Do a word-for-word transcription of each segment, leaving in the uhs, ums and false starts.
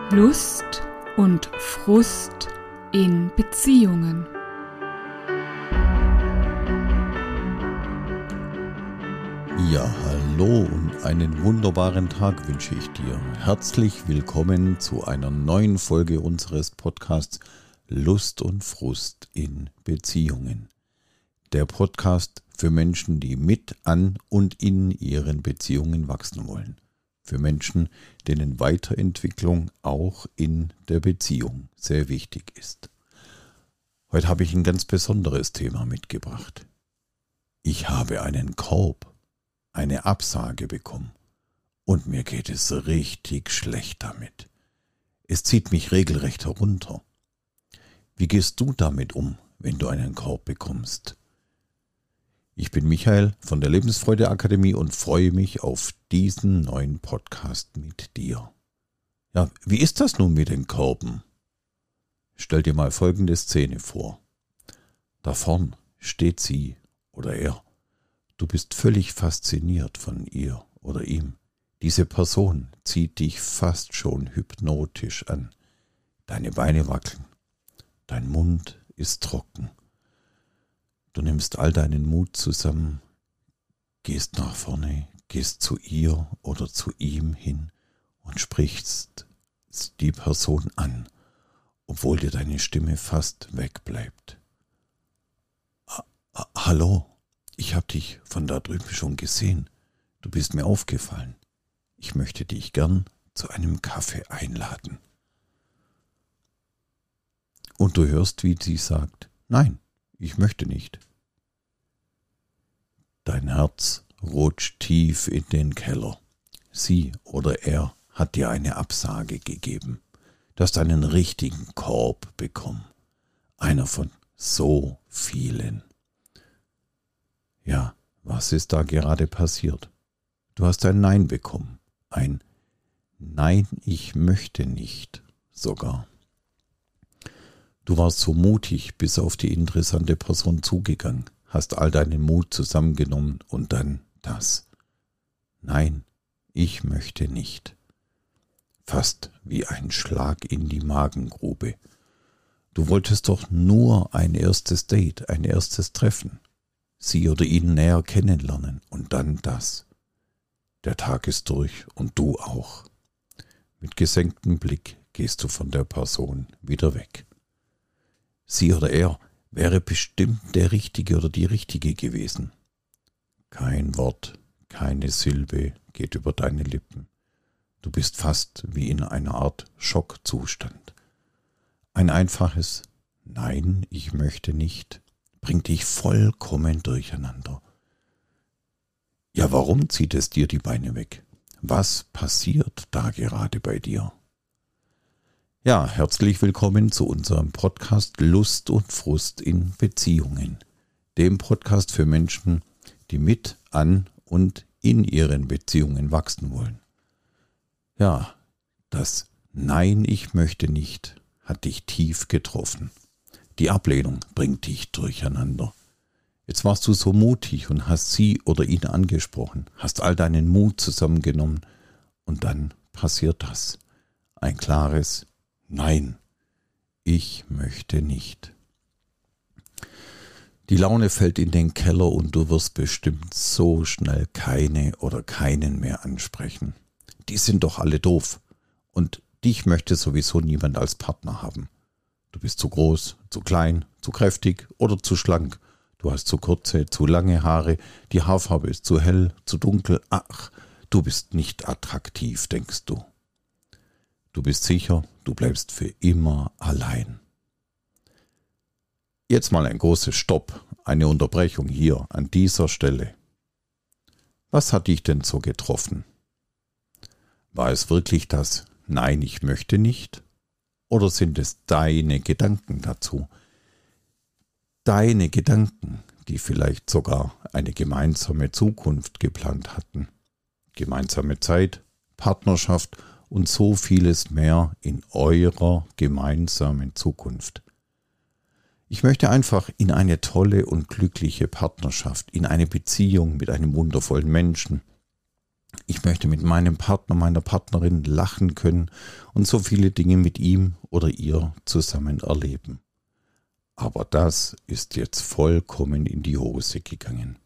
Lust und Frust in Beziehungen. Ja, hallo und einen wunderbaren Tag wünsche ich dir. Herzlich willkommen zu einer neuen Folge unseres Podcasts Lust und Frust in Beziehungen. Der Podcast für Menschen, die mit, an und in ihren Beziehungen wachsen wollen. Für Menschen, denen Weiterentwicklung auch in der Beziehung sehr wichtig ist. Heute habe ich ein ganz besonderes Thema mitgebracht. Ich habe einen Korb, eine Absage bekommen und mir geht es richtig schlecht damit. Es zieht mich regelrecht herunter. Wie gehst du damit um, wenn du einen Korb bekommst? Ich bin Michael von der Lebensfreude Akademie und freue mich auf diesen neuen Podcast mit dir. Ja, wie ist das nun mit den Körben? Stell dir mal folgende Szene vor. Da vorn steht sie oder er. Du bist völlig fasziniert von ihr oder ihm. Diese Person zieht dich fast schon hypnotisch an. Deine Beine wackeln. Dein Mund ist trocken. Du nimmst all deinen Mut zusammen, gehst nach vorne, gehst zu ihr oder zu ihm hin und sprichst die Person an, obwohl dir deine Stimme fast wegbleibt. Hallo, ich habe dich von da drüben schon gesehen. Du bist mir aufgefallen. Ich möchte dich gern zu einem Kaffee einladen. Und du hörst, wie sie sagt, nein, ich möchte nicht. Dein Herz rutscht tief in den Keller. Sie oder er hat dir eine Absage gegeben. Du hast einen richtigen Korb bekommen. Einer von so vielen. Ja, was ist da gerade passiert? Du hast ein Nein bekommen. Ein Nein, ich möchte nicht sogar. Du warst so mutig bis auf die interessante Person zugegangen, hast all deinen Mut zusammengenommen und dann das. Nein, ich möchte nicht. Fast wie ein Schlag in die Magengrube. Du wolltest doch nur ein erstes Date, ein erstes Treffen. Sie oder ihn näher kennenlernen und dann das. Der Tag ist durch und du auch. Mit gesenktem Blick gehst du von der Person wieder weg. Sie oder er wäre bestimmt der Richtige oder die Richtige gewesen. Kein Wort, keine Silbe geht über deine Lippen. Du bist fast wie in einer Art Schockzustand. Ein einfaches Nein, ich möchte nicht bringt dich vollkommen durcheinander. Ja, warum zieht es dir die Beine weg? Was passiert da gerade bei dir? Ja, herzlich willkommen zu unserem Podcast Lust und Frust in Beziehungen. Dem Podcast für Menschen, die mit, an und in ihren Beziehungen wachsen wollen. Ja, das Nein, ich möchte nicht, hat dich tief getroffen. Die Ablehnung bringt dich durcheinander. Jetzt warst du so mutig und hast sie oder ihn angesprochen, hast all deinen Mut zusammengenommen und dann passiert das. Ein klares Nein, ich möchte nicht. Die Laune fällt in den Keller und du wirst bestimmt so schnell keine oder keinen mehr ansprechen. Die sind doch alle doof und dich möchte sowieso niemand als Partner haben. Du bist zu groß, zu klein, zu kräftig oder zu schlank. Du hast zu kurze, zu lange Haare, die Haarfarbe ist zu hell, zu dunkel. Ach, du bist nicht attraktiv, denkst du. Du bist sicher, du bleibst für immer allein. Jetzt mal ein großes Stopp, eine Unterbrechung hier an dieser Stelle. Was hat dich denn so getroffen? War es wirklich das Nein, ich möchte nicht? Oder sind es deine Gedanken dazu? Deine Gedanken, die vielleicht sogar eine gemeinsame Zukunft geplant hatten. Gemeinsame Zeit, Partnerschaft und so vieles mehr in eurer gemeinsamen Zukunft. Ich möchte einfach in eine tolle und glückliche Partnerschaft, in eine Beziehung mit einem wundervollen Menschen, Ich möchte mit meinem Partner, meiner Partnerin lachen können und so viele Dinge mit ihm oder ihr zusammen erleben. Aber das ist jetzt vollkommen in die Hose gegangen.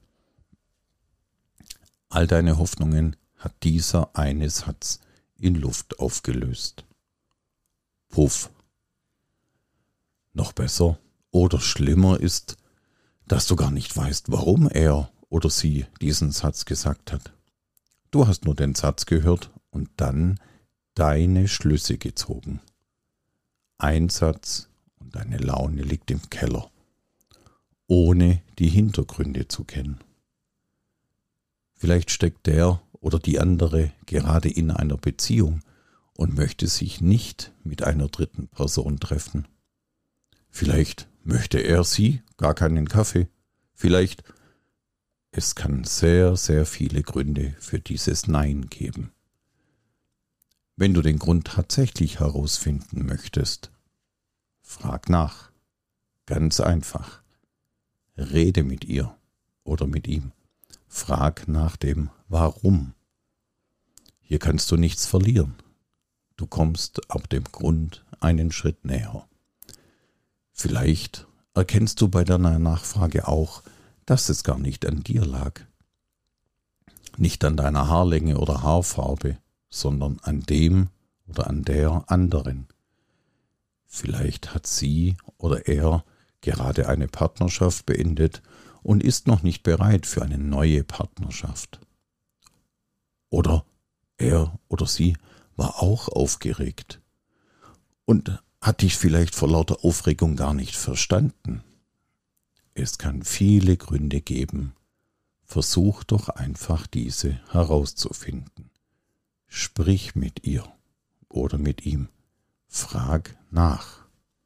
All deine Hoffnungen hat dieser eine Satz in Luft aufgelöst. Puff. Noch besser oder schlimmer ist, dass du gar nicht weißt, warum er oder sie diesen Satz gesagt hat. Du hast nur den Satz gehört und dann deine Schlüsse gezogen. Ein Satz und deine Laune liegt im Keller, ohne die Hintergründe zu kennen. Vielleicht steckt der oder die andere gerade in einer Beziehung und möchte sich nicht mit einer dritten Person treffen. Vielleicht möchte er sie gar keinen Kaffee. Vielleicht, es kann sehr, sehr viele Gründe für dieses Nein geben. Wenn du den Grund tatsächlich herausfinden möchtest, frag nach. Ganz einfach. Rede mit ihr oder mit ihm. Frag nach dem Warum. Hier kannst du nichts verlieren. Du kommst ab dem Grund einen Schritt näher. Vielleicht erkennst du bei deiner Nachfrage auch, dass es gar nicht an dir lag. Nicht an deiner Haarlänge oder Haarfarbe, sondern an dem oder an der anderen. Vielleicht hat sie oder er gerade eine Partnerschaft beendet und ist noch nicht bereit für eine neue Partnerschaft. Oder er oder sie war auch aufgeregt und hat dich vielleicht vor lauter Aufregung gar nicht verstanden. Es kann viele Gründe geben. Versuch doch einfach diese herauszufinden. Sprich mit ihr oder mit ihm. Frag nach.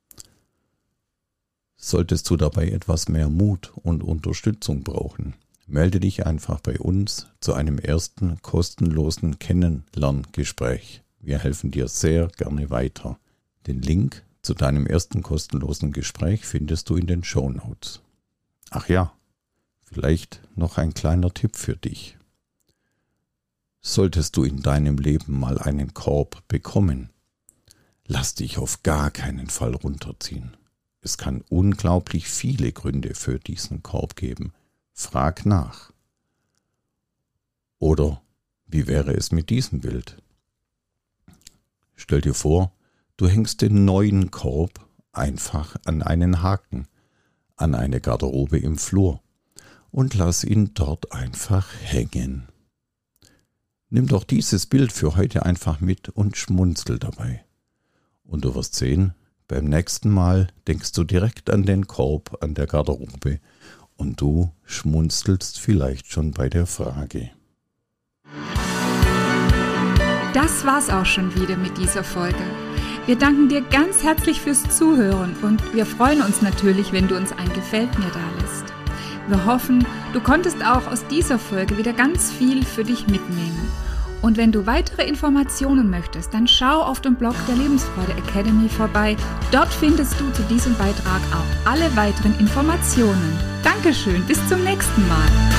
Solltest du dabei etwas mehr Mut und Unterstützung brauchen, melde dich einfach bei uns zu einem ersten kostenlosen Kennenlerngespräch. Wir helfen dir sehr gerne weiter. Den Link zu deinem ersten kostenlosen Gespräch findest du in den Shownotes. Ach ja, vielleicht noch ein kleiner Tipp für dich. Solltest du in deinem Leben mal einen Korb bekommen, lass dich auf gar keinen Fall runterziehen. Es kann unglaublich viele Gründe für diesen Korb geben. Frag nach. Oder wie wäre es mit diesem Bild? Stell dir vor, du hängst den neuen Korb einfach an einen Haken, an eine Garderobe im Flur und lass ihn dort einfach hängen. Nimm doch dieses Bild für heute einfach mit und schmunzel dabei. Und du wirst sehen, beim nächsten Mal denkst du direkt an den Korb an der Garderobe und du schmunzelst vielleicht schon bei der Frage. Das war's auch schon wieder mit dieser Folge. Wir danken dir ganz herzlich fürs Zuhören und wir freuen uns natürlich, wenn du uns ein Gefällt mir dalässt. Wir hoffen, du konntest auch aus dieser Folge wieder ganz viel für dich mitnehmen. Und wenn du weitere Informationen möchtest, dann schau auf dem Blog der Lebensfreude Academy vorbei. Dort findest du zu diesem Beitrag auch alle weiteren Informationen. Dankeschön, bis zum nächsten Mal.